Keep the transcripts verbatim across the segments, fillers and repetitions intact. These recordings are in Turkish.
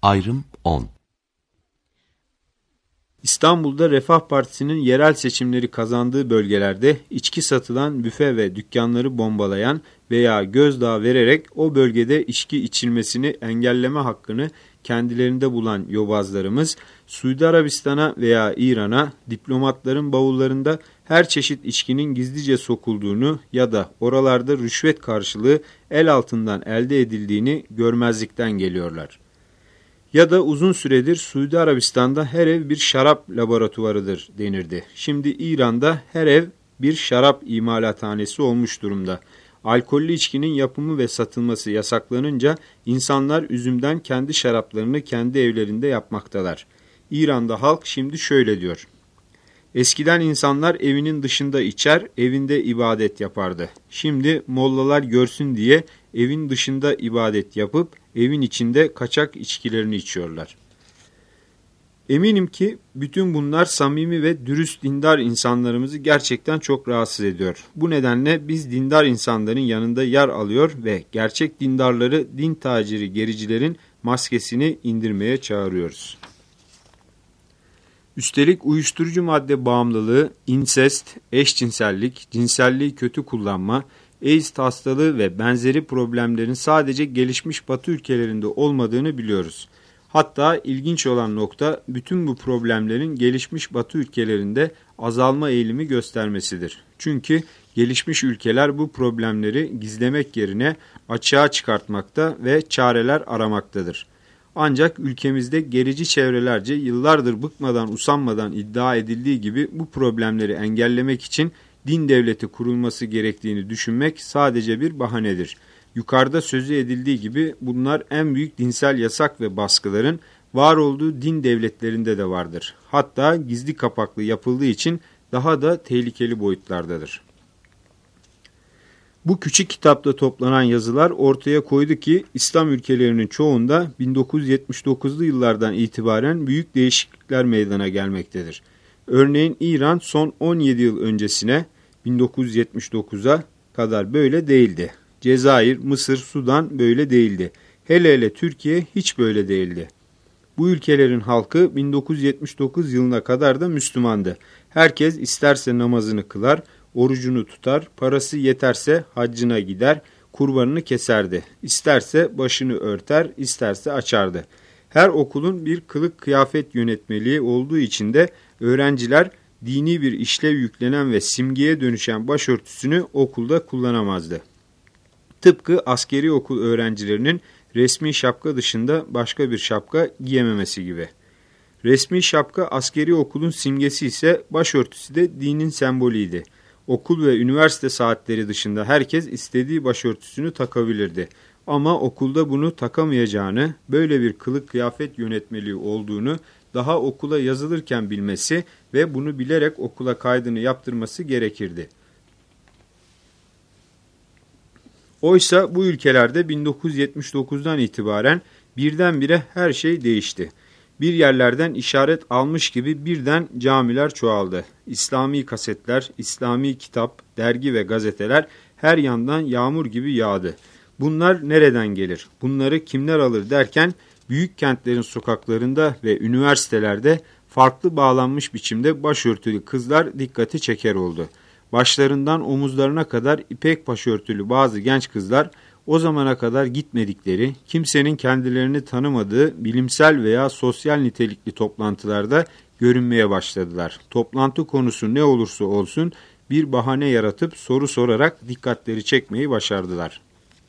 Ayrım on. İstanbul'da Refah Partisi'nin yerel seçimleri kazandığı bölgelerde içki satılan büfe ve dükkanları bombalayan veya gözdağı vererek o bölgede içki içilmesini engelleme hakkını kendilerinde bulan yobazlarımız, Suudi Arabistan'a veya İran'a diplomatların bavullarında her çeşit içkinin gizlice sokulduğunu ya da oralarda rüşvet karşılığı el altından elde edildiğini görmezlikten geliyorlar. Ya da uzun süredir Suudi Arabistan'da her ev bir şarap laboratuvarıdır denirdi. Şimdi İran'da her ev bir şarap imalathanesi olmuş durumda. Alkollü içkinin yapımı ve satılması yasaklanınca insanlar üzümden kendi şaraplarını kendi evlerinde yapmaktalar. İran'da halk şimdi şöyle diyor: eskiden insanlar evinin dışında içer, evinde ibadet yapardı. Şimdi mollalar görsün diye evin dışında ibadet yapıp evin içinde kaçak içkilerini içiyorlar. Eminim ki bütün bunlar samimi ve dürüst dindar insanlarımızı gerçekten çok rahatsız ediyor. Bu nedenle biz dindar insanların yanında yer alıyor ve gerçek dindarları din taciri gericilerin maskesini indirmeye çağırıyoruz. Üstelik uyuşturucu madde bağımlılığı, insest, eşcinsellik, cinselliği kötü kullanma, AIDS hastalığı ve benzeri problemlerin sadece gelişmiş Batı ülkelerinde olmadığını biliyoruz. Hatta ilginç olan nokta bütün bu problemlerin gelişmiş Batı ülkelerinde azalma eğilimi göstermesidir. Çünkü gelişmiş ülkeler bu problemleri gizlemek yerine açığa çıkartmakta ve çareler aramaktadır. Ancak ülkemizde gerici çevrelerce yıllardır bıkmadan usanmadan iddia edildiği gibi bu problemleri engellemek için din devleti kurulması gerektiğini düşünmek sadece bir bahanedir. Yukarıda sözü edildiği gibi bunlar en büyük dinsel yasak ve baskıların var olduğu din devletlerinde de vardır. Hatta gizli kapaklı yapıldığı için daha da tehlikeli boyutlardadır. Bu küçük kitapta toplanan yazılar ortaya koydu ki İslam ülkelerinin çoğunda bin dokuz yüz yetmiş dokuzlu yıllardan itibaren büyük değişiklikler meydana gelmektedir. Örneğin İran son on yedi yıl öncesine bin dokuz yüz yetmiş dokuza kadar böyle değildi. Cezayir, Mısır, Sudan böyle değildi. Hele hele Türkiye hiç böyle değildi. Bu ülkelerin halkı bin dokuz yüz yetmiş dokuz yılına kadar da Müslümandı. Herkes isterse namazını kılar, orucunu tutar, parası yeterse haccına gider, kurbanını keserdi. İsterse başını örter, isterse açardı. Her okulun bir kılık kıyafet yönetmeliği olduğu için de öğrenciler dini bir işlev yüklenen ve simgeye dönüşen başörtüsünü okulda kullanamazdı. Tıpkı askeri okul öğrencilerinin resmi şapka dışında başka bir şapka giyememesi gibi. Resmi şapka askeri okulun simgesi ise başörtüsü de dinin sembolüydü. Okul ve üniversite saatleri dışında herkes istediği başörtüsünü takabilirdi. Ama okulda bunu takamayacağını, böyle bir kılık kıyafet yönetmeliği olduğunu daha okula yazılırken bilmesi ve bunu bilerek okula kaydını yaptırması gerekirdi. Oysa bu ülkelerde bin dokuz yüz yetmiş dokuzdan itibaren birdenbire her şey değişti. Bir yerlerden işaret almış gibi birden camiler çoğaldı. İslami kasetler, İslami kitap, dergi ve gazeteler her yandan yağmur gibi yağdı. Bunlar nereden gelir? Bunları kimler alır derken büyük kentlerin sokaklarında ve üniversitelerde farklı bağlanmış biçimde başörtülü kızlar dikkati çeker oldu. Başlarından omuzlarına kadar ipek başörtülü bazı genç kızlar o zamana kadar gitmedikleri, kimsenin kendilerini tanımadığı bilimsel veya sosyal nitelikli toplantılarda görünmeye başladılar. Toplantı konusu ne olursa olsun bir bahane yaratıp soru sorarak dikkatleri çekmeyi başardılar.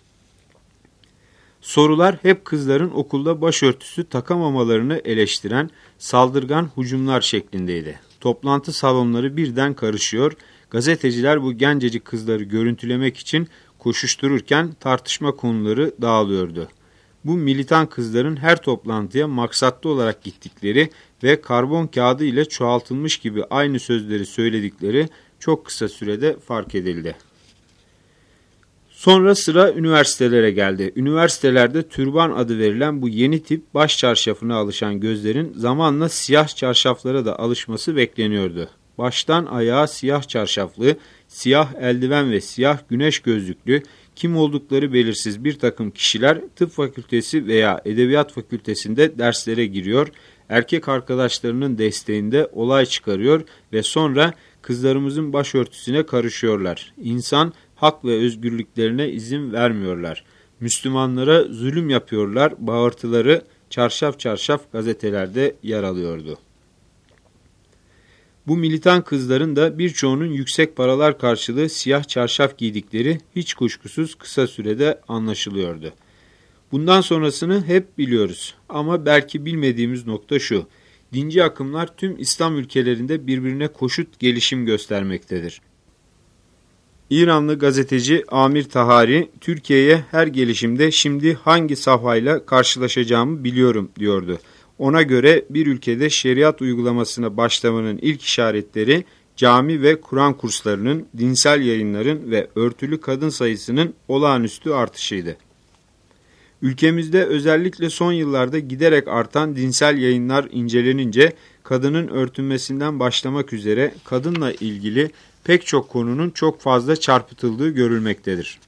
Sorular hep kızların okulda başörtüsü takamamalarını eleştiren saldırgan hücumlar şeklindeydi. Toplantı salonları birden karışıyor, gazeteciler bu gencecik kızları görüntülemek için koşuştururken tartışma konuları dağılıyordu. Bu militan kızların her toplantıya maksatlı olarak gittikleri ve karbon kağıdı ile çoğaltılmış gibi aynı sözleri söyledikleri çok kısa sürede fark edildi. Sonra sıra üniversitelere geldi. Üniversitelerde türban adı verilen bu yeni tip baş çarşafına alışan gözlerin zamanla siyah çarşaflara da alışması bekleniyordu. Baştan ayağa siyah çarşaflı, siyah eldiven ve siyah güneş gözlüklü, kim oldukları belirsiz bir takım kişiler tıp fakültesi veya edebiyat fakültesinde derslere giriyor, erkek arkadaşlarının desteğinde olay çıkarıyor ve sonra kızlarımızın başörtüsüne karışıyorlar. İnsan hak ve özgürlüklerine izin vermiyorlar. Müslümanlara zulüm yapıyorlar, bağırtıları çarşaf çarşaf gazetelerde yer alıyordu. Bu militan kızların da birçoğunun yüksek paralar karşılığı siyah çarşaf giydikleri hiç kuşkusuz kısa sürede anlaşılıyordu. Bundan sonrasını hep biliyoruz ama belki bilmediğimiz nokta şu: dinci akımlar tüm İslam ülkelerinde birbirine koşut gelişim göstermektedir. İranlı gazeteci Amir Tahari, Türkiye'ye her gelişimde şimdi hangi safhayla karşılaşacağımı biliyorum diyordu. Ona göre bir ülkede şeriat uygulamasına başlamanın ilk işaretleri cami ve Kur'an kurslarının, dinsel yayınların ve örtülü kadın sayısının olağanüstü artışıydı. Ülkemizde özellikle son yıllarda giderek artan dinsel yayınlar incelenince kadının örtünmesinden başlamak üzere kadınla ilgili pek çok konunun çok fazla çarpıtıldığı görülmektedir.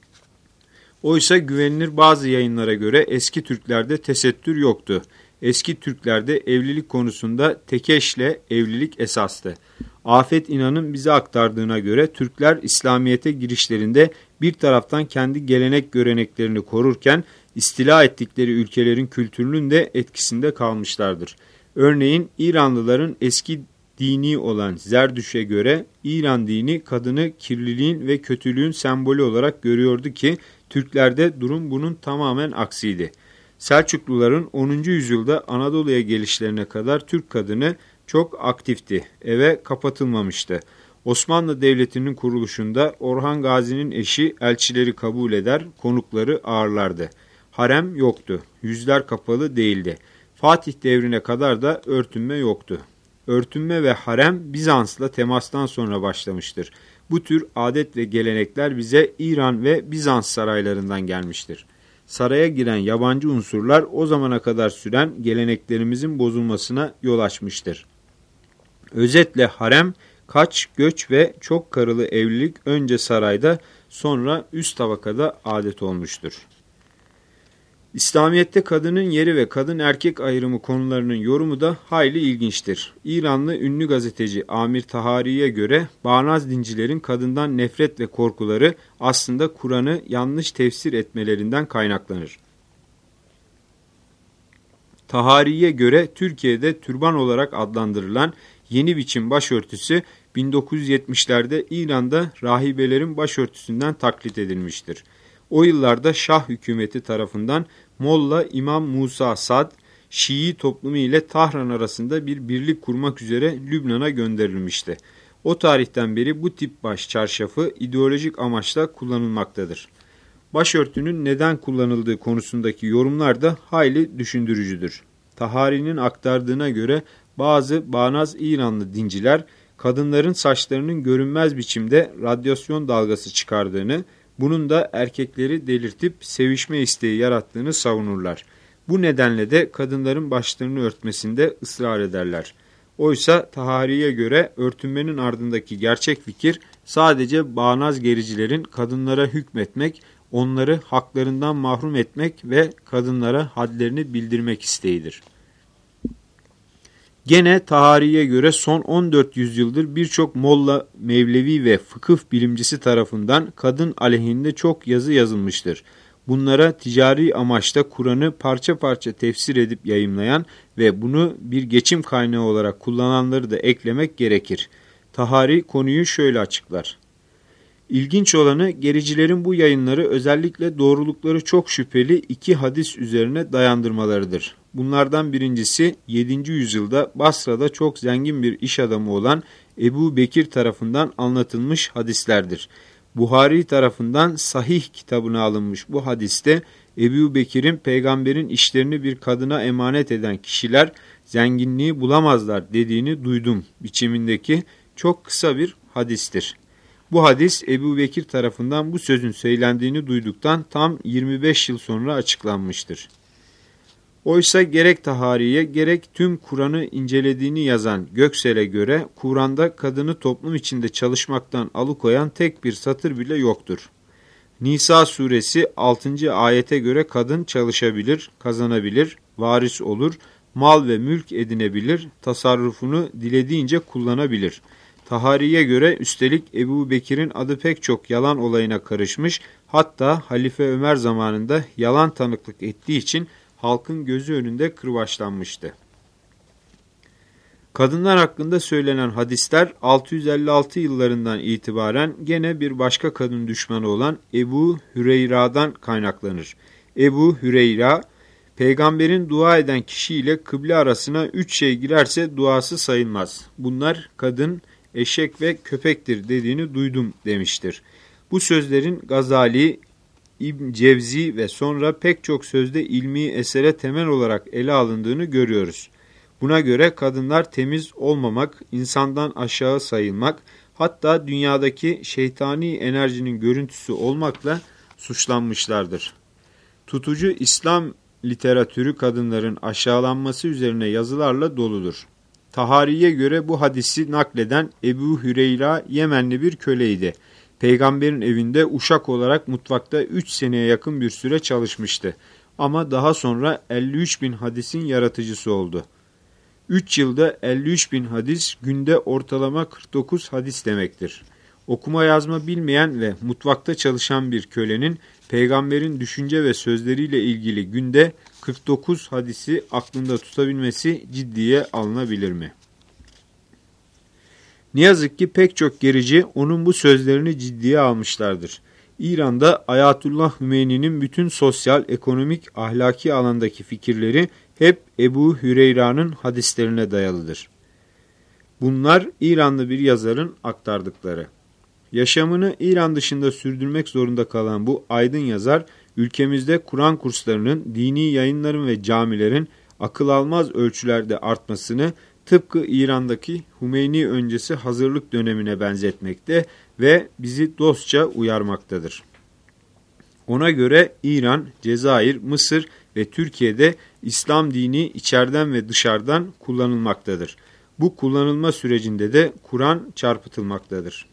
Oysa güvenilir bazı yayınlara göre eski Türklerde tesettür yoktu. Eski Türklerde evlilik konusunda tekeşle evlilik esastı. Afet İnan'ın bize aktardığına göre Türkler İslamiyet'e girişlerinde bir taraftan kendi gelenek göreneklerini korurken istila ettikleri ülkelerin kültürünün de etkisinde kalmışlardır. Örneğin İranlıların eski dini olan Zerdüş'e göre İran dini kadını kirliliğin ve kötülüğün sembolü olarak görüyordu ki Türklerde durum bunun tamamen aksiydi. Selçukluların onuncu yüzyılda Anadolu'ya gelişlerine kadar Türk kadını çok aktifti, eve kapatılmamıştı. Osmanlı Devleti'nin kuruluşunda Orhan Gazi'nin eşi elçileri kabul eder, konukları ağırlardı. Harem yoktu, yüzler kapalı değildi. Fatih devrine kadar da örtünme yoktu. Örtünme ve harem Bizans'la temastan sonra başlamıştır. Bu tür adet ve gelenekler bize İran ve Bizans saraylarından gelmiştir. Saraya giren yabancı unsurlar o zamana kadar süren geleneklerimizin bozulmasına yol açmıştır. Özetle harem, kaç, göç ve çok karılı evlilik önce sarayda sonra üst tabakada adet olmuştur. İslamiyet'te kadının yeri ve kadın erkek ayrımı konularının yorumu da hayli ilginçtir. İranlı ünlü gazeteci Amir Tahari'ye göre bağnaz dincilerin kadından nefret ve korkuları aslında Kur'an'ı yanlış tefsir etmelerinden kaynaklanır. Tahari'ye göre Türkiye'de türban olarak adlandırılan yeni biçim başörtüsü bin dokuz yüz yetmişlerde İran'da rahibelerin başörtüsünden taklit edilmiştir. O yıllarda Şah hükümeti tarafından Molla İmam Musa Sad, Şii toplumu ile Tahran arasında bir birlik kurmak üzere Lübnan'a gönderilmişti. O tarihten beri bu tip baş çarşafı ideolojik amaçla kullanılmaktadır. Başörtünün neden kullanıldığı konusundaki yorumlar da hayli düşündürücüdür. Tahari'nin aktardığına göre bazı bağnaz İranlı dinciler kadınların saçlarının görünmez biçimde radyasyon dalgası çıkardığını, bunun da erkekleri delirtip sevişme isteği yarattığını savunurlar. Bu nedenle de kadınların başlarını örtmesinde ısrar ederler. Oysa Tahari'ye göre örtünmenin ardındaki gerçek fikir sadece bağnaz gericilerin kadınlara hükmetmek, onları haklarından mahrum etmek ve kadınlara hadlerini bildirmek isteğidir. Gene Tahari'ye göre son on dört yüzyıldır birçok Molla, Mevlevi ve fıkıh bilimcisi tarafından kadın aleyhinde çok yazı yazılmıştır. Bunlara ticari amaçla Kur'an'ı parça parça tefsir edip yayımlayan ve bunu bir geçim kaynağı olarak kullananları da eklemek gerekir. Tahari konuyu şöyle açıklar. İlginç olanı gericilerin bu yayınları özellikle doğrulukları çok şüpheli iki hadis üzerine dayandırmalarıdır. Bunlardan birincisi yedinci yüzyılda Basra'da çok zengin bir iş adamı olan Ebu Bekir tarafından anlatılmış hadislerdir. Buhari tarafından Sahih kitabına alınmış bu hadiste Ebu Bekir'in peygamberin işlerini bir kadına emanet eden kişiler zenginliği bulamazlar dediğini duydum biçimindeki çok kısa bir hadistir. Bu hadis Ebu Bekir tarafından bu sözün söylendiğini duyduktan tam yirmi beş yıl sonra açıklanmıştır. Oysa gerek Tahari'ye gerek tüm Kur'an'ı incelediğini yazan Göksel'e göre Kur'an'da kadını toplum içinde çalışmaktan alıkoyan tek bir satır bile yoktur. Nisa suresi altıncı ayete göre kadın çalışabilir, kazanabilir, varis olur, mal ve mülk edinebilir, tasarrufunu dilediğince kullanabilir. Tahari'ye göre üstelik Ebu Bekir'in adı pek çok yalan olayına karışmış, hatta Halife Ömer zamanında yalan tanıklık ettiği için halkın gözü önünde kırbaçlanmıştı. Kadınlar hakkında söylenen hadisler altı yüz elli altı yıllarından itibaren gene bir başka kadın düşmanı olan Ebu Hüreyra'dan kaynaklanır. Ebu Hüreyra, peygamberin dua eden kişiyle kıble arasına üç şey girerse duası sayılmaz. Bunlar kadın, eşek ve köpektir dediğini duydum demiştir. Bu sözlerin Gazali, İbn Cevzi ve sonra pek çok sözde ilmi esere temel olarak ele alındığını görüyoruz. Buna göre kadınlar temiz olmamak, insandan aşağı sayılmak, hatta dünyadaki şeytani enerjinin görüntüsü olmakla suçlanmışlardır. Tutucu İslam literatürü kadınların aşağılanması üzerine yazılarla doludur. Tahari'ye göre bu hadisi nakleden Ebu Hüreyra Yemenli bir köleydi. Peygamberin evinde uşak olarak mutfakta üç seneye yakın bir süre çalışmıştı. Ama daha sonra elli üç bin hadisin yaratıcısı oldu. üç yılda elli üç bin hadis, günde ortalama kırk dokuz hadis demektir. Okuma yazma bilmeyen ve mutfakta çalışan bir kölenin peygamberin düşünce ve sözleriyle ilgili günde kırk dokuz hadisi aklında tutabilmesi ciddiye alınabilir mi? Ne yazık ki pek çok gerici onun bu sözlerini ciddiye almışlardır. İran'da Ayatullah Hümeyni'nin bütün sosyal, ekonomik, ahlaki alandaki fikirleri hep Ebu Hüreyra'nın hadislerine dayalıdır. Bunlar İranlı bir yazarın aktardıkları. Yaşamını İran dışında sürdürmek zorunda kalan bu aydın yazar, ülkemizde Kur'an kurslarının, dini yayınların ve camilerin akıl almaz ölçülerde artmasını tıpkı İran'daki Hümeyni öncesi hazırlık dönemine benzetmekte ve bizi dostça uyarmaktadır. Ona göre İran, Cezayir, Mısır ve Türkiye'de İslam dini içeriden ve dışarıdan kullanılmaktadır. Bu kullanılma sürecinde de Kur'an çarpıtılmaktadır.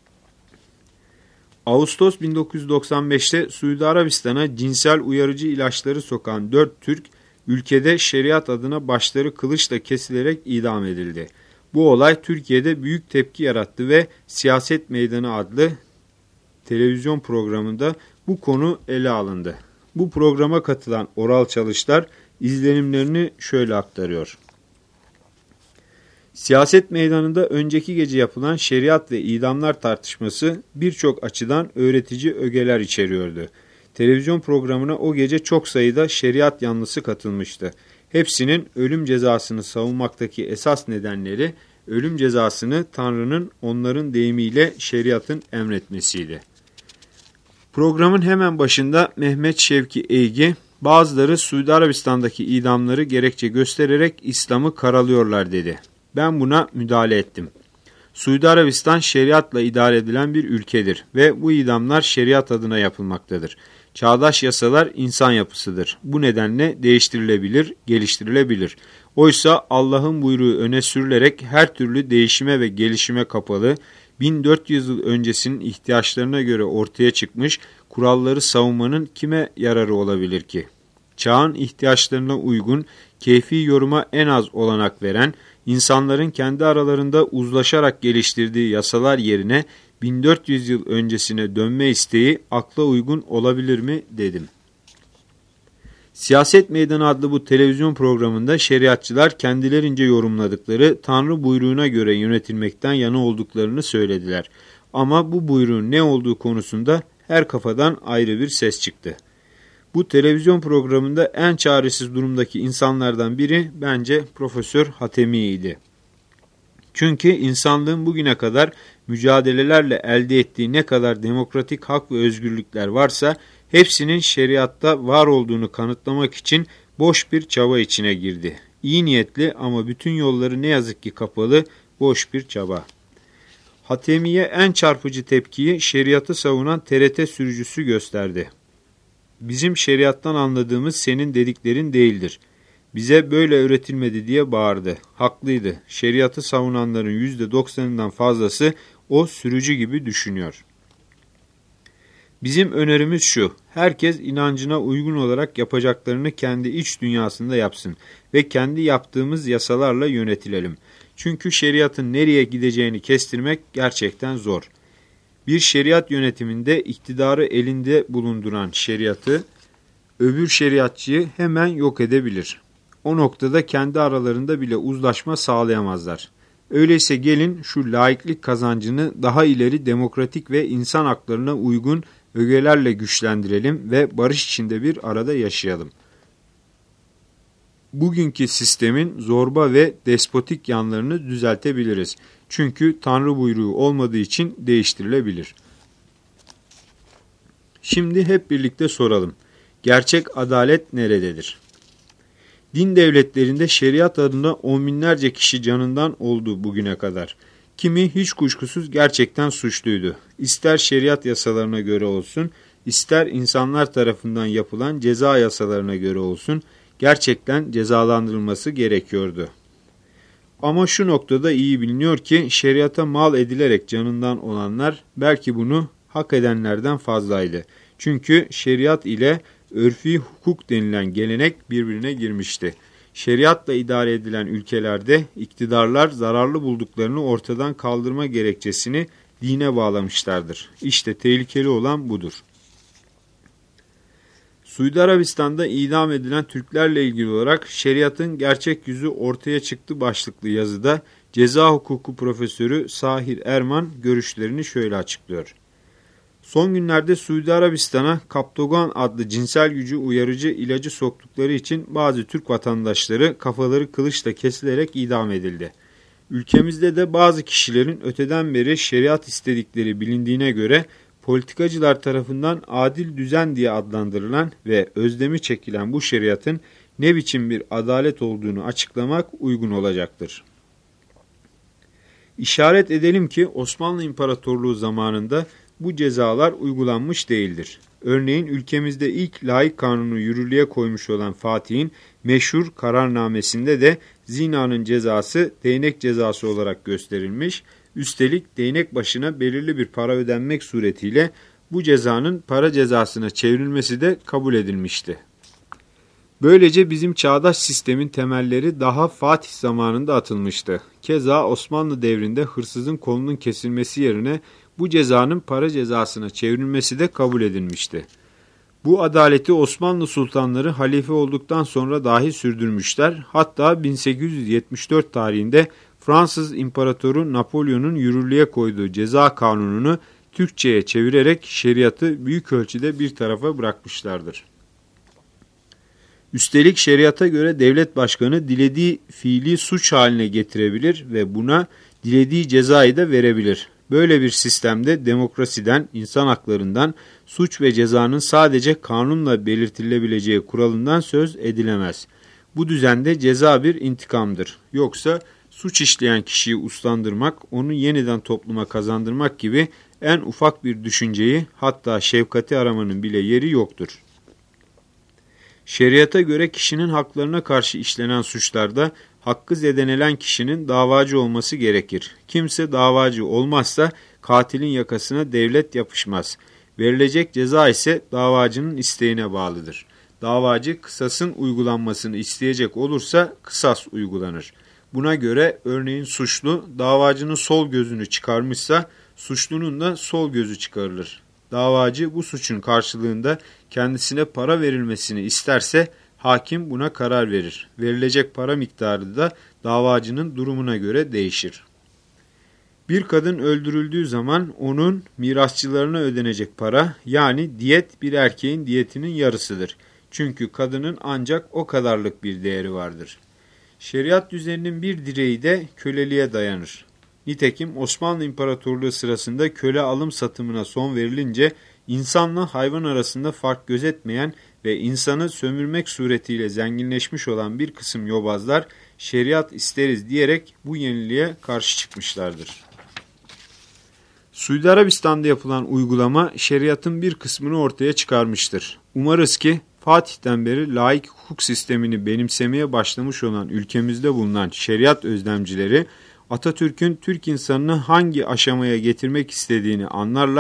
Ağustos bin dokuz yüz doksan beşte Suudi Arabistan'a cinsel uyarıcı ilaçları sokan dört Türk, ülkede şeriat adına başları kılıçla kesilerek idam edildi. Bu olay Türkiye'de büyük tepki yarattı ve Siyaset Meydanı adlı televizyon programında bu konu ele alındı. Bu programa katılan Oral Çalışlar izlenimlerini şöyle aktarıyor. Siyaset meydanında önceki gece yapılan şeriat ve idamlar tartışması birçok açıdan öğretici ögeler içeriyordu. Televizyon programına o gece çok sayıda şeriat yanlısı katılmıştı. Hepsinin ölüm cezasını savunmaktaki esas nedenleri ölüm cezasını Tanrı'nın onların deyimiyle şeriatın emretmesiydi. Programın hemen başında Mehmet Şevki Eygi, bazıları Suudi Arabistan'daki idamları gerekçe göstererek İslam'ı karalıyorlar dedi. Ben buna müdahale ettim. Suudi Arabistan şeriatla idare edilen bir ülkedir ve bu idamlar şeriat adına yapılmaktadır. Çağdaş yasalar insan yapısıdır. Bu nedenle değiştirilebilir, geliştirilebilir. Oysa Allah'ın buyruğu öne sürülerek her türlü değişime ve gelişime kapalı, bin dört yüz yıl öncesinin ihtiyaçlarına göre ortaya çıkmış kuralları savunmanın kime yararı olabilir ki? Çağın ihtiyaçlarına uygun, keyfi yoruma en az olanak veren, insanların kendi aralarında uzlaşarak geliştirdiği yasalar yerine bin dört yüz yıl öncesine dönme isteği akla uygun olabilir mi dedim. Siyaset Meydanı adlı bu televizyon programında şeriatçılar kendilerince yorumladıkları Tanrı buyruğuna göre yönetilmekten yana olduklarını söylediler. Ama bu buyruğun ne olduğu konusunda her kafadan ayrı bir ses çıktı. Bu televizyon programında en çaresiz durumdaki insanlardan biri bence Profesör Hatemi'ydi. Çünkü insanlığın bugüne kadar mücadelelerle elde ettiği ne kadar demokratik hak ve özgürlükler varsa hepsinin şeriatta var olduğunu kanıtlamak için boş bir çaba içine girdi. İyi niyetli ama bütün yolları ne yazık ki kapalı, boş bir çaba. Hatemi'ye en çarpıcı tepkiyi şeriatı savunan T R T sürücüsü gösterdi. Bizim şeriattan anladığımız senin dediklerin değildir. Bize böyle öğretilmedi diye bağırdı. Haklıydı. Şeriatı savunanların yüzde doksanından fazlası o sürücü gibi düşünüyor. Bizim önerimiz şu: herkes inancına uygun olarak yapacaklarını kendi iç dünyasında yapsın ve kendi yaptığımız yasalarla yönetilelim. Çünkü şeriatın nereye gideceğini kestirmek gerçekten zor. Bir şeriat yönetiminde iktidarı elinde bulunduran şeriatı, öbür şeriatçıyı hemen yok edebilir. O noktada kendi aralarında bile uzlaşma sağlayamazlar. Öyleyse gelin şu laiklik kazancını daha ileri demokratik ve insan haklarına uygun ögelerle güçlendirelim ve barış içinde bir arada yaşayalım. Bugünkü sistemin zorba ve despotik yanlarını düzeltebiliriz. Çünkü Tanrı buyruğu olmadığı için değiştirilebilir. Şimdi hep birlikte soralım: gerçek adalet nerededir? Din devletlerinde şeriat adına on binlerce kişi canından oldu bugüne kadar. Kimi hiç kuşkusuz gerçekten suçluydu. İster şeriat yasalarına göre olsun, ister insanlar tarafından yapılan ceza yasalarına göre olsun, gerçekten cezalandırılması gerekiyordu. Ama şu noktada iyi biliniyor ki şeriata mal edilerek canından olanlar belki bunu hak edenlerden fazlaydı. Çünkü şeriat ile örfi hukuk denilen gelenek birbirine girmişti. Şeriatla idare edilen ülkelerde iktidarlar zararlı bulduklarını ortadan kaldırma gerekçesini dine bağlamışlardır. İşte tehlikeli olan budur. Suudi Arabistan'da idam edilen Türklerle ilgili olarak şeriatın gerçek yüzü ortaya çıktı başlıklı yazıda ceza hukuku profesörü Sahir Erman görüşlerini şöyle açıklıyor. Son günlerde Suudi Arabistan'a Kaptogan adlı cinsel gücü uyarıcı ilacı soktukları için bazı Türk vatandaşları kafaları kılıçla kesilerek idam edildi. Ülkemizde de bazı kişilerin öteden beri şeriat istedikleri bilindiğine göre politikacılar tarafından adil düzen diye adlandırılan ve özlemi çekilen bu şeriatın ne biçim bir adalet olduğunu açıklamak uygun olacaktır. İşaret edelim ki Osmanlı İmparatorluğu zamanında bu cezalar uygulanmış değildir. Örneğin ülkemizde ilk laik kanunu yürürlüğe koymuş olan Fatih'in meşhur kararnamesinde de zinanın cezası değnek cezası olarak gösterilmiş. Üstelik değnek başına belirli bir para ödenmek suretiyle bu cezanın para cezasına çevrilmesi de kabul edilmişti. Böylece bizim çağdaş sistemin temelleri daha Fatih zamanında atılmıştı. Keza Osmanlı devrinde hırsızın kolunun kesilmesi yerine bu cezanın para cezasına çevrilmesi de kabul edilmişti. Bu adaleti Osmanlı sultanları halife olduktan sonra dahi sürdürmüşler. Hatta bin sekiz yüz yetmiş dört tarihinde Fransız İmparatoru Napolyon'un yürürlüğe koyduğu ceza kanununu Türkçe'ye çevirerek şeriatı büyük ölçüde bir tarafa bırakmışlardır. Üstelik şeriata göre devlet başkanı dilediği fiili suç haline getirebilir ve buna dilediği cezayı da verebilir. Böyle bir sistemde demokrasiden, insan haklarından, suç ve cezanın sadece kanunla belirtilebileceği kuralından söz edilemez. Bu düzende ceza bir intikamdır. Yoksa suç işleyen kişiyi uslandırmak, onu yeniden topluma kazandırmak gibi en ufak bir düşünceyi, hatta şefkati aramanın bile yeri yoktur. Şeriata göre kişinin haklarına karşı işlenen suçlarda hakkı zedelenen kişinin davacı olması gerekir. Kimse davacı olmazsa katilin yakasına devlet yapışmaz. Verilecek ceza ise davacının isteğine bağlıdır. Davacı kısasın uygulanmasını isteyecek olursa kısas uygulanır. Buna göre örneğin suçlu davacının sol gözünü çıkarmışsa suçlunun da sol gözü çıkarılır. Davacı bu suçun karşılığında kendisine para verilmesini isterse hakim buna karar verir. Verilecek para miktarı da davacının durumuna göre değişir. Bir kadın öldürüldüğü zaman onun mirasçılarına ödenecek para, yani diyet bir erkeğin diyetinin yarısıdır. Çünkü kadının ancak o kadarlık bir değeri vardır. Şeriat düzeninin bir direği de köleliğe dayanır. Nitekim Osmanlı İmparatorluğu sırasında köle alım satımına son verilince insanla hayvan arasında fark gözetmeyen ve insanı sömürmek suretiyle zenginleşmiş olan bir kısım yobazlar şeriat isteriz diyerek bu yeniliğe karşı çıkmışlardır. Suudi Arabistan'da yapılan uygulama şeriatın bir kısmını ortaya çıkarmıştır. Umarız ki Fatih'ten beri laik hukuk sistemini benimsemeye başlamış olan ülkemizde bulunan şeriat özlemcileri Atatürk'ün Türk insanını hangi aşamaya getirmek istediğini anlarlar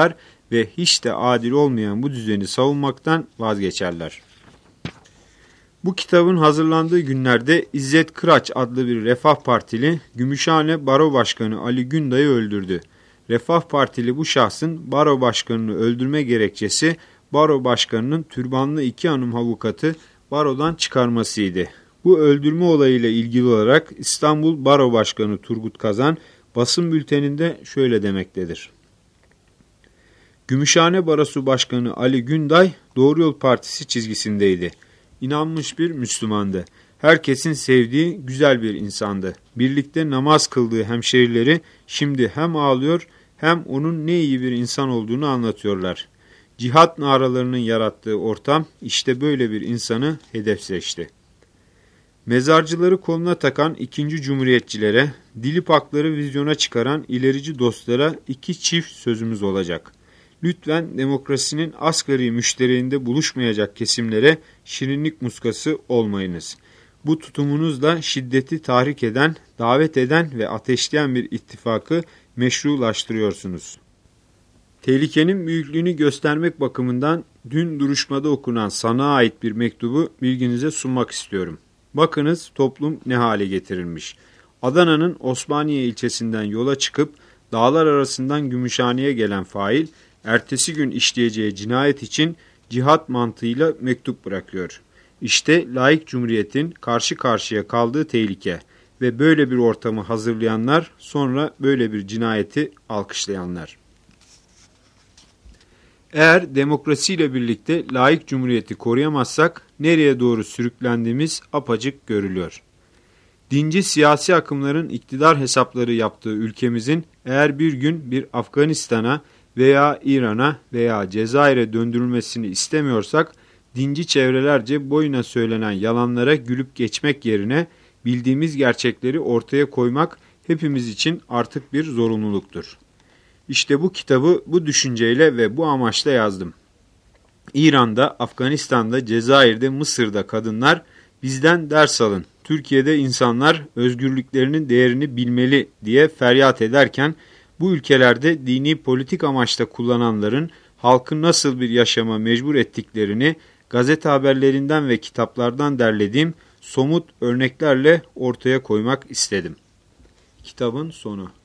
ve hiç de adil olmayan bu düzeni savunmaktan vazgeçerler. Bu kitabın hazırlandığı günlerde İzzet Kıraç adlı bir Refah Partili Gümüşhane Baro Başkanı Ali Günday'ı öldürdü. Refah Partili bu şahsın baro başkanını öldürme gerekçesi baro başkanının türbanlı iki hanım avukatı barodan çıkarmasıydı. Bu öldürme olayıyla ilgili olarak İstanbul Baro Başkanı Turgut Kazan basın bülteninde şöyle demektedir. Gümüşhane Barosu Başkanı Ali Günday Doğru Yol Partisi çizgisindeydi. İnanmış bir Müslümandı. Herkesin sevdiği güzel bir insandı. Birlikte namaz kıldığı hemşerileri şimdi hem ağlıyor hem onun ne iyi bir insan olduğunu anlatıyorlar. Cihat naralarının yarattığı ortam işte böyle bir insanı hedef seçti. Mezarcıları koluna takan ikinci cumhuriyetçilere, Dilip Akları vizyona çıkaran ilerici dostlara iki çift sözümüz olacak. Lütfen demokrasinin asgari müştereğinde buluşmayacak kesimlere şirinlik muskası olmayınız. Bu tutumunuzla şiddeti tahrik eden, davet eden ve ateşleyen bir ittifakı meşrulaştırıyorsunuz. Tehlikenin büyüklüğünü göstermek bakımından dün duruşmada okunan sana ait bir mektubu bilginize sunmak istiyorum. Bakınız toplum ne hale getirilmiş. Adana'nın Osmaniye ilçesinden yola çıkıp dağlar arasından Gümüşhane'ye gelen fail, ertesi gün işleyeceği cinayet için cihat mantığıyla mektup bırakıyor. İşte laik cumhuriyetin karşı karşıya kaldığı tehlike ve böyle bir ortamı hazırlayanlar, sonra böyle bir cinayeti alkışlayanlar. Eğer demokrasiyle birlikte laik cumhuriyeti koruyamazsak nereye doğru sürüklendiğimiz apacık görülüyor. Dinci siyasi akımların iktidar hesapları yaptığı ülkemizin eğer bir gün bir Afganistan'a veya İran'a veya Cezayir'e döndürülmesini istemiyorsak, dinci çevrelerce boyuna söylenen yalanlara gülüp geçmek yerine bildiğimiz gerçekleri ortaya koymak hepimiz için artık bir zorunluluktur. İşte bu kitabı bu düşünceyle ve bu amaçla yazdım. İran'da, Afganistan'da, Cezayir'de, Mısır'da kadınlar bizden ders alın. Türkiye'de insanlar özgürlüklerinin değerini bilmeli diye feryat ederken bu ülkelerde dini politik amaçla kullananların halkı nasıl bir yaşama mecbur ettiklerini gazete haberlerinden ve kitaplardan derlediğim somut örneklerle ortaya koymak istedim. Kitabın sonu.